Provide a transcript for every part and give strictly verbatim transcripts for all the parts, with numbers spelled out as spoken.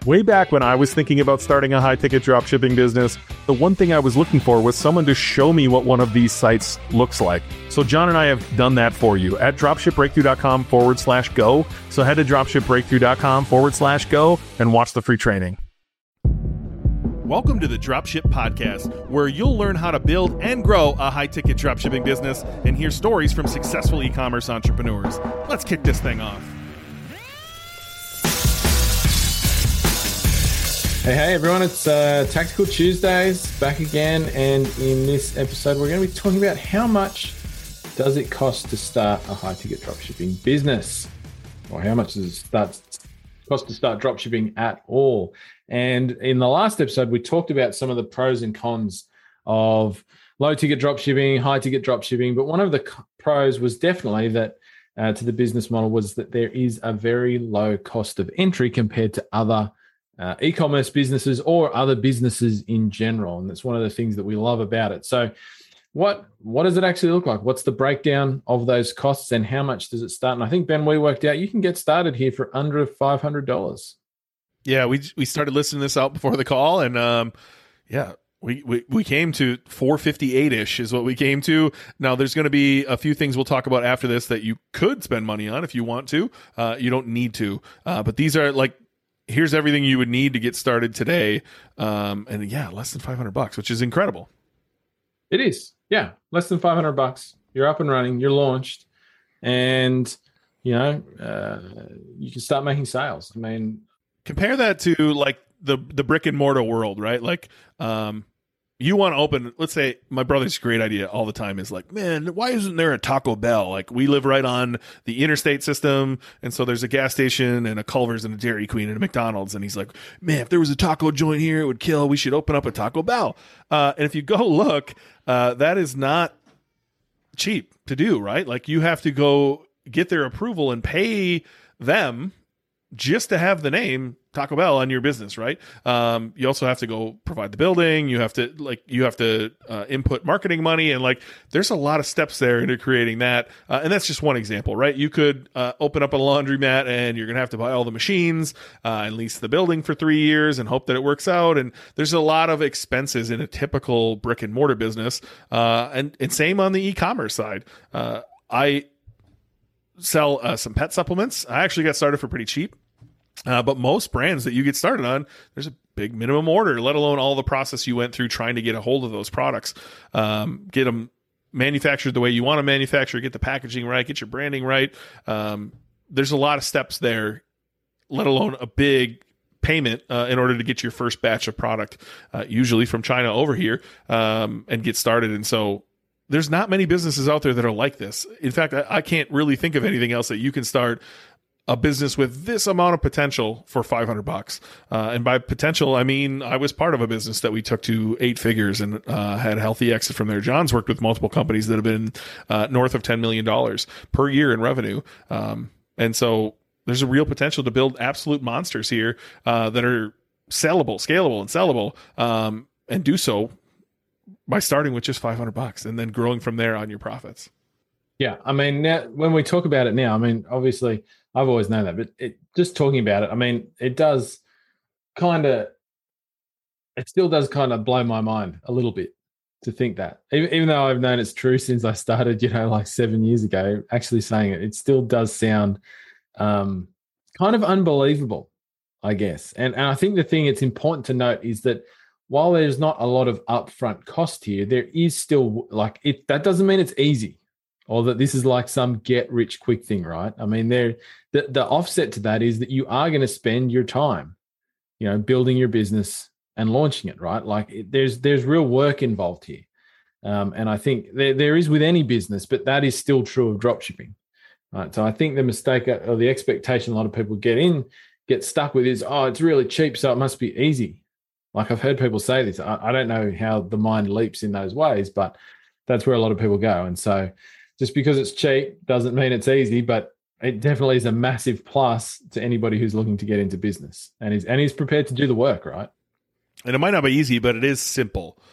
Way back when I was thinking about starting a high-ticket dropshipping business, the one thing I was looking for was someone to show me what one of these sites looks like. So John and I have done that for you at dropshipbreakthrough.com forward slash go. So head to dropshipbreakthrough.com forward slash go and watch the free training. Welcome to the Dropship Podcast, where you'll learn how to build and grow a high-ticket dropshipping business and hear stories from successful e-commerce entrepreneurs. Let's kick this thing off. Hey, hey everyone, it's uh, Tactical Tuesdays back again, and in this episode we're going to be talking about how much does it cost to start a high-ticket dropshipping business, or how much does it start, cost to start dropshipping at all. And in the last episode we talked about some of the pros and cons of low-ticket dropshipping, high-ticket dropshipping, but one of the pros was definitely that uh, to the business model was that there is a very low cost of entry compared to other Uh, e-commerce businesses or other businesses in general. And that's one of the things that we love about it. So what what does it actually look like? What's the breakdown of those costs and how much does it start? And I think, Ben, we worked out you can get started here for under five hundred dollars. Yeah, we we started listing this out before the call, and um, yeah, we, we, we came to four fifty-eight-ish is what we came to. Now, there's going to be a few things we'll talk about after this that you could spend money on if you want to. Uh, you don't need to. Uh, but these are like, here's everything you would need to get started today. Um, and yeah, less than five hundred bucks, which is incredible. It is. Yeah. Less than five hundred bucks. You're up and running, you're launched, and you know, uh, you can start making sales. I mean, compare that to like the, the brick and mortar world, right? Like, um, you want to open, let's say my brother's great idea all the time is like, man, why isn't there a Taco Bell? Like, we live right on the interstate system. And so there's a gas station and a Culver's and a Dairy Queen and a McDonald's. And he's like, man, if there was a taco joint here, it would kill. We should open up a Taco Bell. Uh, and if you go look, uh, that is not cheap to do, right? Like, you have to go get their approval and pay them just to have the name Taco Bell on your business, right? Um, you also have to go provide the building. You have to like you have to uh, input marketing money, and like there's a lot of steps there into creating that. Uh, and that's just one example, right? You could uh, open up a laundromat, and you're gonna have to buy all the machines uh, and lease the building for three years and hope that it works out. And there's a lot of expenses in a typical brick and mortar business. Uh, and and same on the e-commerce side. Uh, I sell uh, some pet supplements. I actually got started for pretty cheap. Uh, but most brands that you get started on, there's a big minimum order, let alone all the process you went through trying to get a hold of those products, um, get them manufactured the way you want to manufacture, get the packaging right, get your branding right. Um, there's a lot of steps there, let alone a big payment uh, in order to get your first batch of product, uh, usually from China over here, um, and get started. And so there's not many businesses out there that are like this. In fact, I, I can't really think of anything else that you can start a business with this amount of potential for five hundred bucks. Uh, and by potential, I mean, I was part of a business that we took to eight figures and uh, had a healthy exit from there. John's worked with multiple companies that have been uh, north of ten million dollars per year in revenue. Um, and so there's a real potential to build absolute monsters here uh, that are sellable, scalable, and sellable, um, and do so by starting with just five hundred bucks and then growing from there on your profits. Yeah. I mean, now when we talk about it now, I mean, obviously I've always known that, but it, just talking about it, I mean, it does kind of, it still does kind of blow my mind a little bit to think that, even, even though I've known it's true since I started, you know, like seven years ago, actually saying it, it still does sound um, kind of unbelievable, I guess. And, and I think the thing it's important to note is that while there's not a lot of upfront cost here, there is still like it, that doesn't mean it's easy, or that this is like some get rich quick thing, right? I mean, there the, the offset to that is that you are going to spend your time, you know, building your business and launching it, right? Like it, there's there's real work involved here. Um, and I think there, there is with any business, but that is still true of dropshipping. Right? So I think the mistake or the expectation a lot of people get in, get stuck with is, oh, it's really cheap, so it must be easy. Like I've heard people say this. I, I don't know how the mind leaps in those ways, but that's where a lot of people go. And so just because it's cheap doesn't mean it's easy, but it definitely is a massive plus to anybody who's looking to get into business and is and is prepared to do the work, right? And it might not be easy, but it is simple.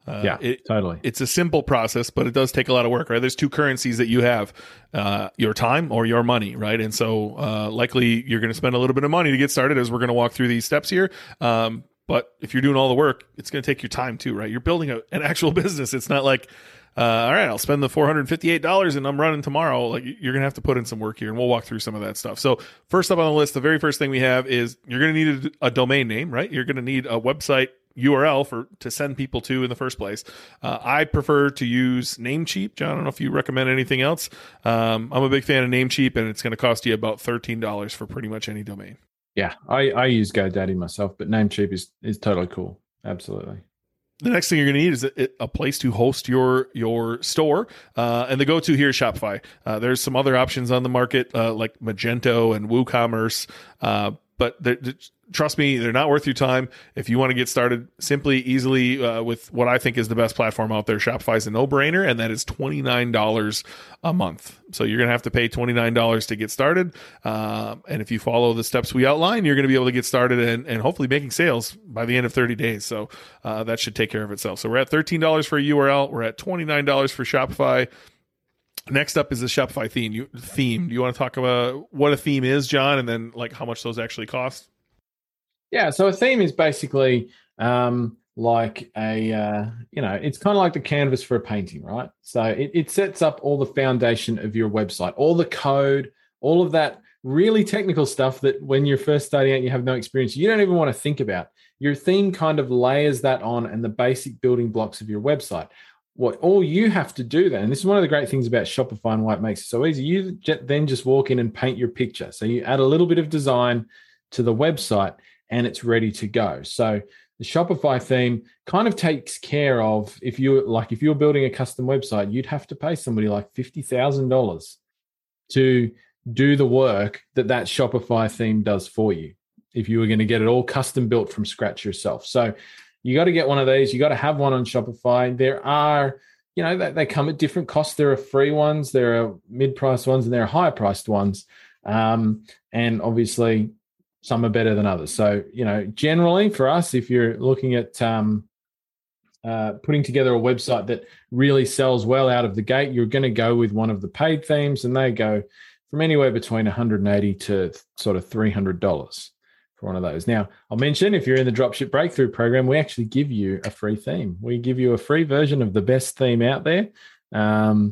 Uh, yeah, it, totally. It's a simple process, but it does take a lot of work, right? There's two currencies that you have, uh, your time or your money, right? And so uh, likely you're going to spend a little bit of money to get started, as we're going to walk through these steps here. Um, but if you're doing all the work, it's going to take your time too, right? You're building a, an actual business. It's not like, uh, all right, I'll spend the four hundred fifty-eight dollars and I'm running tomorrow. Like, you're going to have to put in some work here, and we'll walk through some of that stuff. So first up on the list, the very first thing we have is you're going to need a, a domain name, right? You're going to need a website U R L for to send people to in the first place. Uh, I prefer to use Namecheap. John, I don't know if you recommend anything else. Um, I'm a big fan of Namecheap, and it's going to cost you about thirteen dollars for pretty much any domain. Yeah, I, I use GoDaddy myself, but Namecheap is, is totally cool. Absolutely. The next thing you're going to need is a, a place to host your your store, uh, and the go-to here is Shopify. Uh, there's some other options on the market uh, like Magento and WooCommerce, uh, but trust me, they're not worth your time. If you want to get started simply, easily uh, with what I think is the best platform out there, Shopify is a no-brainer, and that is twenty-nine dollars a month. So you're going to have to pay twenty-nine dollars to get started. Um, and if you follow the steps we outline, you're going to be able to get started and, and hopefully making sales by the end of thirty days. So uh, that should take care of itself. So we're at thirteen dollars for a U R L. We're at twenty-nine dollars for Shopify. Next up is the Shopify theme. You, theme. Do you want to talk about what a theme is, John, and then like how much those actually cost? Yeah, so a theme is basically um, like a, uh, you know, it's kind of like the canvas for a painting, right? So it, it sets up all the foundation of your website, all the code, all of that really technical stuff that when you're first starting out, you have no experience, you don't even want to think about. Your theme kind of layers that on and the basic building blocks of your website. What all you have to do then, and this is one of the great things about Shopify and why it makes it so easy, you then just walk in and paint your picture. So you add a little bit of design to the website and it's ready to go. So the Shopify theme kind of takes care of, if you like, if you're building a custom website, you'd have to pay somebody like fifty thousand dollars to do the work that that Shopify theme does for you if you were going to get it all custom built from scratch yourself. So you got to get one of these. You got to have one on Shopify. There are, you know, they, they come at different costs. There are free ones, there are mid-priced ones, and there are higher-priced ones. Um, and obviously, some are better than others. So, you know, generally for us, if you're looking at um, uh, putting together a website that really sells well out of the gate, you're going to go with one of the paid themes, and they go from anywhere between one hundred eighty to sort of three hundred dollars. For one of those. Now, I'll mention if you're in the Dropship Breakthrough program, we actually give you a free theme. We give you a free version of the best theme out there, um,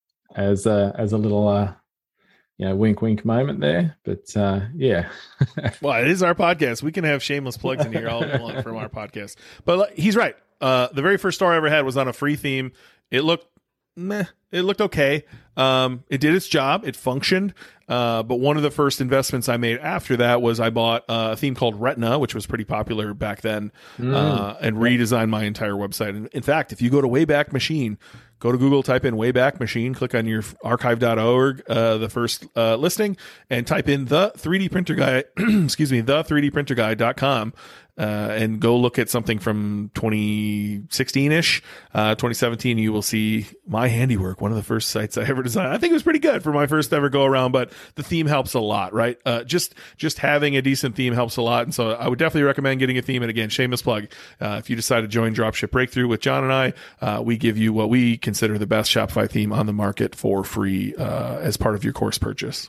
as a as a little, uh, you know, wink, wink moment there. But uh, yeah, well, it is our podcast. We can have shameless plugs in here all day long from our podcast. But he's right. Uh, the very first store I ever had was on a free theme. It looked meh. It looked okay. Um, it did its job. It functioned. Uh, but one of the first investments I made after that was I bought a theme called Retina, which was pretty popular back then, mm. uh, and redesigned my entire website. And in fact, if you go to Wayback Machine, go to Google, type in Wayback Machine, click on your archive dot org, uh, the first uh, listing, and type in the three D printer guy, excuse me, the three D printer guy dot com. Uh, and go look at something from twenty sixteen-ish, uh, twenty seventeen, you will see my handiwork, one of the first sites I ever designed. I think it was pretty good for my first ever go around, but the theme helps a lot, right? Uh, just just having a decent theme helps a lot, and so I would definitely recommend getting a theme. And again, shameless plug, uh, if you decide to join Dropship Breakthrough with John and I, uh, we give you what we consider the best Shopify theme on the market for free uh, as part of your course purchase.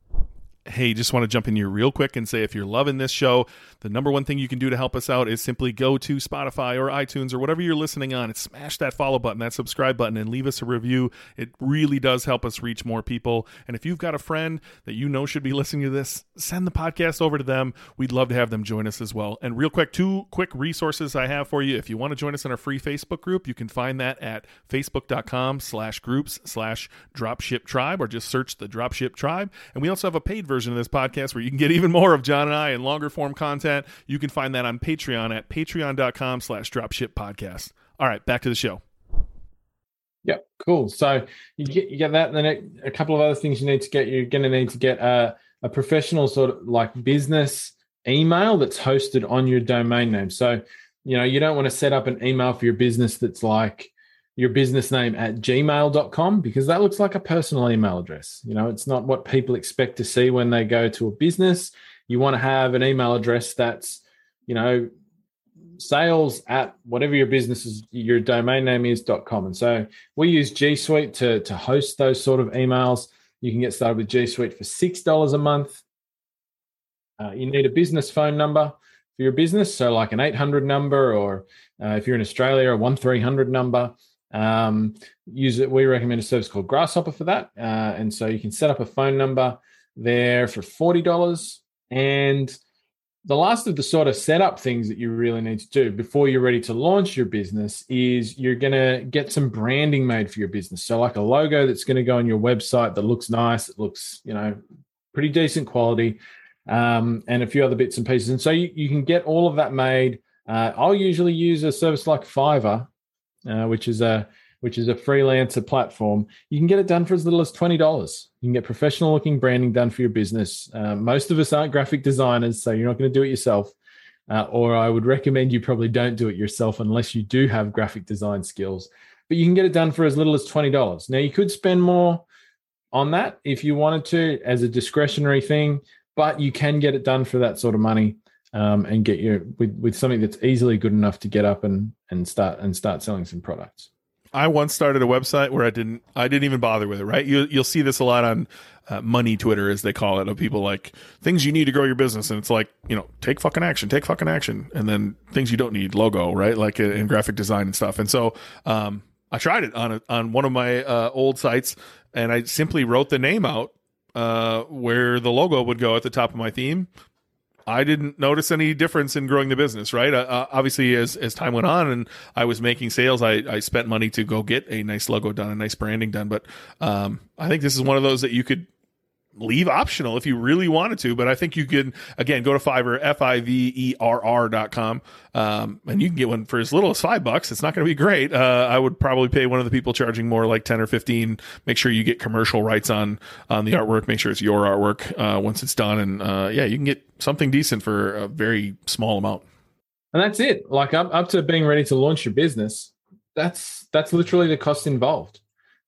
Hey, just want to jump in here real quick and say if you're loving this show, the number one thing you can do to help us out is simply go to Spotify or iTunes or whatever you're listening on and smash that follow button, that subscribe button, and leave us a review. It really does help us reach more people. And if you've got a friend that you know should be listening to this, send the podcast over to them. We'd love to have them join us as well. And real quick, two quick resources I have for you. If you want to join us in our free Facebook group, you can find that at facebook.com slash groups slash dropship tribe, or just search the Dropship Tribe. And we also have a paid version version of this podcast where you can get even more of John and I and longer form content. You can find that on Patreon at patreon.com slash dropship podcast. All right, back to the show. Yep, cool. So you get you get that, and then a couple of other things you need to get. You're going to need to get a, a professional sort of like business email that's hosted on your domain name. So, you know, you don't want to set up an email for your business that's like your business name at gmail dot com, because that looks like a personal email address. You know, it's not what people expect to see when they go to a business. You want to have an email address that's, you know, sales at whatever your business is, your domain name is .com. And so we use G Suite to, to host those sort of emails. You can get started with G Suite for six dollars a month. Uh, you need a business phone number for your business, so like an eight hundred number, or uh, if you're in Australia, a one three hundred number. Um, use it. We recommend a service called Grasshopper for that. Uh, and so you can set up a phone number there for forty dollars. And the last of the sort of setup things that you really need to do before you're ready to launch your business is you're going to get some branding made for your business. So like a logo that's going to go on your website that looks nice, it looks, you know, pretty decent quality, um, and a few other bits and pieces. And so you, you can get all of that made. Uh, I'll usually use a service like Fiverr, uh, which is a which is a freelancer platform. You can get it done for as little as twenty dollars. You can get professional looking branding done for your business. Uh, most of us aren't graphic designers, so you're not going to do it yourself. Uh, or I would recommend you probably don't do it yourself unless you do have graphic design skills. But you can get it done for as little as twenty dollars. Now, you could spend more on that if you wanted to as a discretionary thing, but you can get it done for that sort of money, um, and get your with, with something that's easily good enough to get up and and start and start selling some products. I once started a website where I didn't I didn't even bother with it, right? You, you'll see this a lot on uh, money Twitter, as they call it, of people like things you need to grow your business. And it's like, you know, take fucking action, take fucking action. And then things you don't need, logo, right? Like in, in graphic design and stuff. And so um, I tried it on a, on one of my uh, old sites, and I simply wrote the name out uh, where the logo would go at the top of my theme. I didn't notice any difference in growing the business, right? Uh, obviously, as as time went on and I was making sales, I, I spent money to go get a nice logo done, a nice branding done. But um, I think this is one of those that you could leave optional if you really wanted to. But I think you can, again, go to Fiverr, F I V E R R dot com, um, and you can get one for as little as five bucks. It's not going to be great. Uh, I would probably pay one of the people charging more, like ten or fifteen. Make sure you get commercial rights on on the artwork. Make sure it's your artwork uh, once it's done. And uh, yeah, you can get something decent for a very small amount. And that's it. Like up, up to being ready to launch your business, that's that's literally the cost involved.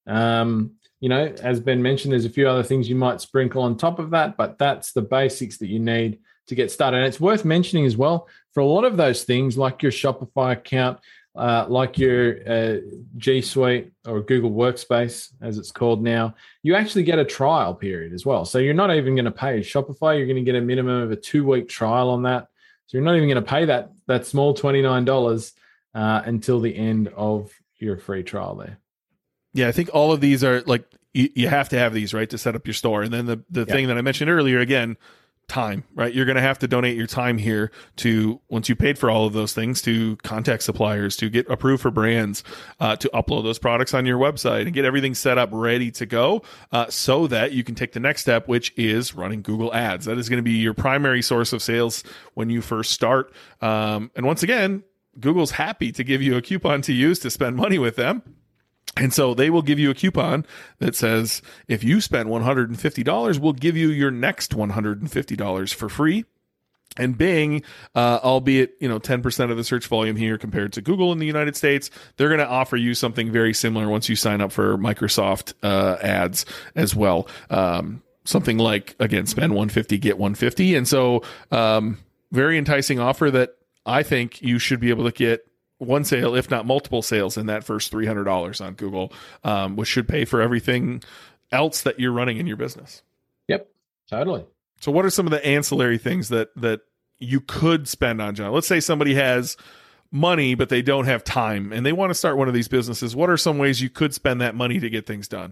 Um, You know, as Ben mentioned, there's a few other things you might sprinkle on top of that, but that's the basics that you need to get started. And it's worth mentioning as well, for a lot of those things, like your Shopify account, uh, like your uh, G Suite or Google Workspace, as it's called now, you actually get a trial period as well. So you're not even going to pay Shopify. You're going to get a minimum of a two-week trial on that. So you're not even going to pay that that small twenty-nine dollars uh, until the end of your free trial there. Yeah, I think all of these are like, you, you have to have these, right, to set up your store. And then the, the yeah. thing that I mentioned earlier, again, time, right? You're going to have to donate your time here to, once you paid for all of those things, to contact suppliers, to get approved for brands, uh, to upload those products on your website and get everything set up ready to go, uh, so that you can take the next step, which is running Google Ads. That is going to be your primary source of sales when you first start. Um, and once again, Google's happy to give you a coupon to use to spend money with them. And so they will give you a coupon that says, if you spend one hundred fifty dollars, we'll give you your next one hundred fifty dollars for free. And Bing, uh, albeit, you know, ten percent of the search volume here compared to Google in the United States, they're going to offer you something very similar once you sign up for Microsoft uh, ads as well. Um, something like, again, spend one hundred fifty dollars, get one hundred fifty dollars. And so um, very enticing offer that I think you should be able to get one sale, if not multiple sales, in that first three hundred dollars on Google, um, which should pay for everything else that you're running in your business. Yep, totally. So what are some of the ancillary things that that you could spend on, John? Let's say somebody has money, but they don't have time and they want to start one of these businesses. What are some ways you could spend that money to get things done?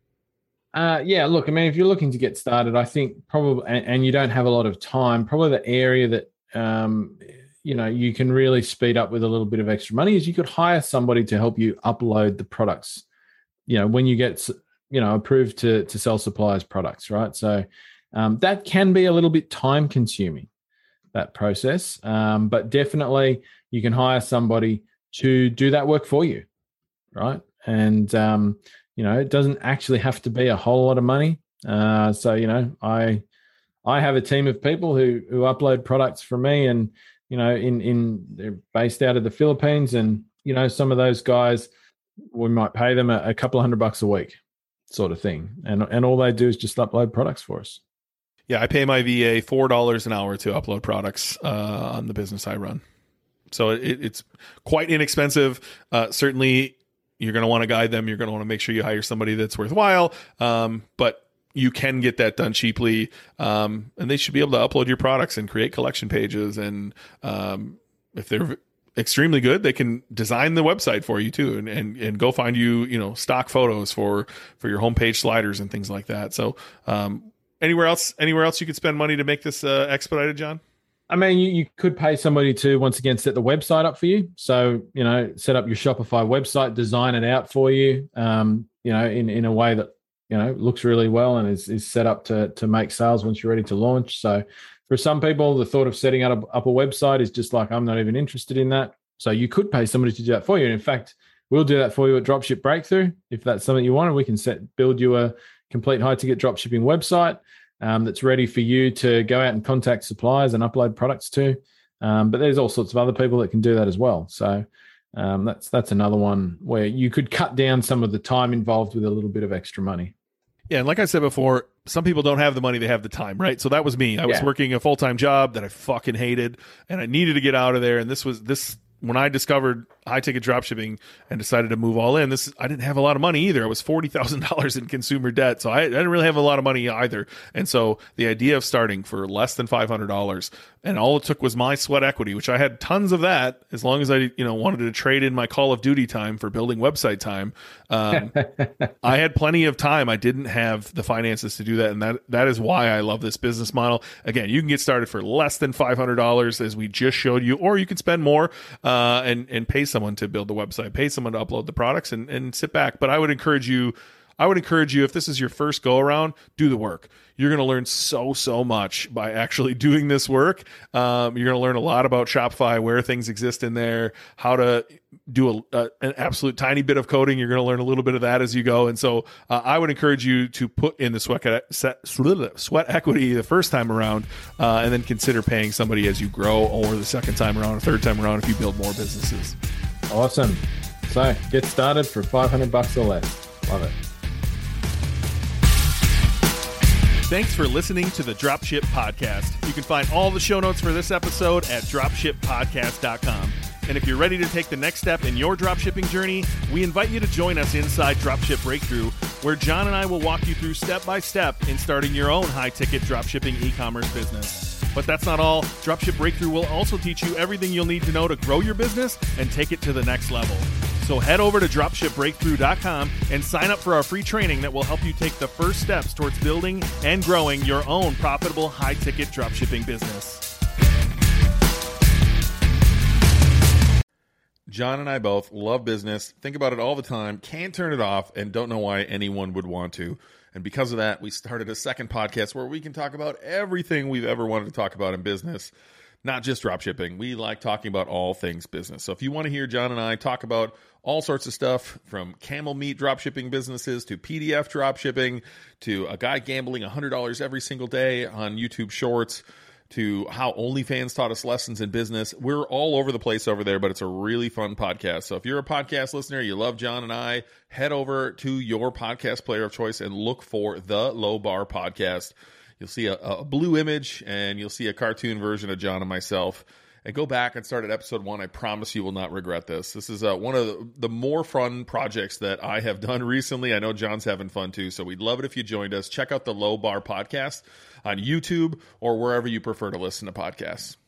Uh, yeah, look, I mean, if you're looking to get started, I think probably, and, and you don't have a lot of time, probably the area that, um, you know, you can really speed up with a little bit of extra money is you could hire somebody to help you upload the products, you know, when you get, you know, approved to, to sell suppliers products, right? So um, that can be a little bit time consuming, that process. Um, but definitely you can hire somebody to do that work for you, right? And, um, you know, it doesn't actually have to be a whole lot of money. Uh, so, you know, I, I have a team of people who, who upload products for me, and, you know, in, in they're based out of the Philippines, and, you know, some of those guys, we might pay them a, a couple of hundred bucks a week sort of thing. And, and all they do is just upload products for us. Yeah. I pay my V A four dollars an hour to upload products uh, on the business I run. So it, it's quite inexpensive. Uh, certainly, you're going to want to guide them. You're going to want to make sure you hire somebody that's worthwhile. Um, but you can get that done cheaply. Um, and they should be able to upload your products and create collection pages. And um, if they're extremely good, they can design the website for you too, and, and, and go find you, you know, stock photos for, for your homepage sliders and things like that. So um, anywhere else, anywhere else you could spend money to make this uh, expedited, John? I mean, you, you could pay somebody to, once again, set the website up for you. So, you know, set up your Shopify website, design it out for you, um, you know, in, in a way that, you know, looks really well and is, is set up to, to make sales once you're ready to launch. So for some people, the thought of setting up a, up a website is just like, I'm not even interested in that. So you could pay somebody to do that for you. And in fact, we'll do that for you at Dropship Breakthrough. If that's something you want, and we can set build you a complete high-ticket dropshipping website Um, that's ready for you to go out and contact suppliers and upload products to. Um, but there's all sorts of other people that can do that as well. So um, that's that's another one where you could cut down some of the time involved with a little bit of extra money. Yeah, and like I said before, some people don't have the money, they have the time, right? So that was me. I was Yeah. working a full-time job that I fucking hated, and I needed to get out of there. And this was this when I discovered high-ticket dropshipping and decided to move all in. This I didn't have a lot of money either. I was forty thousand dollars in consumer debt, so I, I didn't really have a lot of money either. And so the idea of starting for less than five hundred dollars, and all it took was my sweat equity, which I had tons of that, as long as I you know wanted to trade in my Call of Duty time for building website time. Um, I had plenty of time. I didn't have the finances to do that, and that that is why I love this business model. Again, you can get started for less than five hundred dollars, as we just showed you, or you can spend more uh, and and pay someone to build the website, pay someone to upload the products, and, and sit back. But I would encourage you, I would encourage you, if this is your first go around, do the work. You're going to learn so, so much by actually doing this work. Um, you're going to learn a lot about Shopify, where things exist in there, how to do a, a, an absolute tiny bit of coding. You're going to learn a little bit of that as you go. And so uh, I would encourage you to put in the sweat, sweat equity the first time around, uh, and then consider paying somebody as you grow, or the second time around, or third time around if you build more businesses. Awesome. So get started for five hundred bucks or less. Love it. Thanks for listening to the Dropship Podcast. You can find all the show notes for this episode at dropship podcast dot com. And if you're ready to take the next step in your dropshipping journey, we invite you to join us inside Dropship Breakthrough, where John and I will walk you through step by step in starting your own high-ticket dropshipping e-commerce business. But that's not all. Dropship Breakthrough will also teach you everything you'll need to know to grow your business and take it to the next level. So head over to dropship breakthrough dot com and sign up for our free training that will help you take the first steps towards building and growing your own profitable high-ticket dropshipping business. John and I both love business, think about it all the time, can't turn it off, and don't know why anyone would want to. And because of that, we started a second podcast where we can talk about everything we've ever wanted to talk about in business, not just dropshipping. We like talking about all things business. So if you want to hear John and I talk about all sorts of stuff, from camel meat dropshipping businesses to P D F dropshipping to a guy gambling one hundred dollars every single day on YouTube Shorts, to how OnlyFans taught us lessons in business. We're all over the place over there, but it's a really fun podcast. So if you're a podcast listener, you love John and I, head over to your podcast player of choice and look for the Low Bar Podcast. You'll see a, a blue image, and you'll see a cartoon version of John and myself. And go back and start at episode one. I promise you will not regret this. This is uh, one of the, the more fun projects that I have done recently. I know John's having fun too, so we'd love it if you joined us. Check out the Low Bar Podcast on YouTube or wherever you prefer to listen to podcasts.